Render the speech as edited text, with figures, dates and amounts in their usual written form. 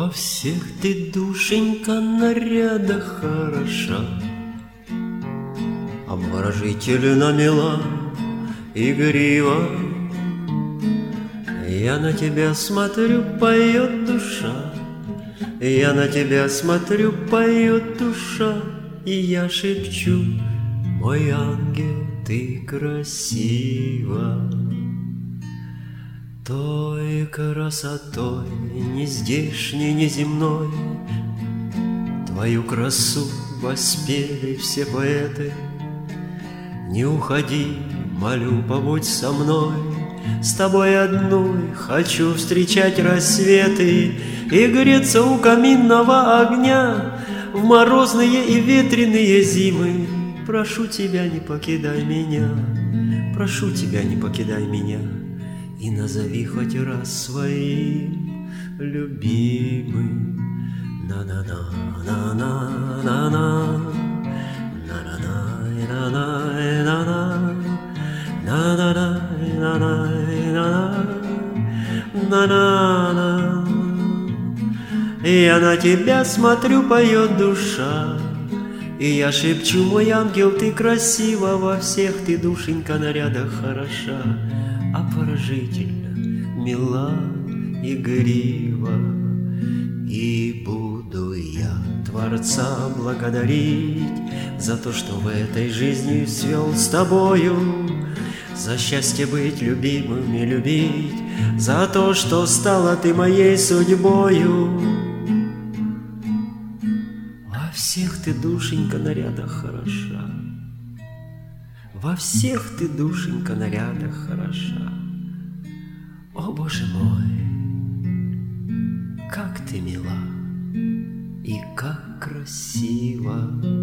Во всех ты, душенька, нарядах хороша, обворожительно мила, игрива. Я на тебя смотрю, поет душа, я на тебя смотрю, поет душа, и я шепчу: мой ангел, ты красива. Той красотой, ни здешней, ни земной, твою красу воспели все поэты. Не уходи, молю, побудь со мной, с тобой одной хочу встречать рассветы и греться у каминного огня в морозные и ветреные зимы. Прошу тебя, не покидай меня, прошу тебя, не покидай меня, и назови хоть раз своим любимым. На-на-на, на-на, на-на, на-на-на, на-на, на-на. Я на тебя смотрю, поет душа, и я шепчу: мой ангел, ты красива, во всех ты, душенька, нарядах хороша, обворожительно, мила, игрива. И буду я Творца благодарить за то, что в этой жизни свел с тобою, за счастье быть любимым и любить, за то, что стала ты моей судьбою. Во всех ты, душенька, нарядах хороша, во всех ты, душенька, нарядах хороша. О, Боже мой, как ты мила и как красива!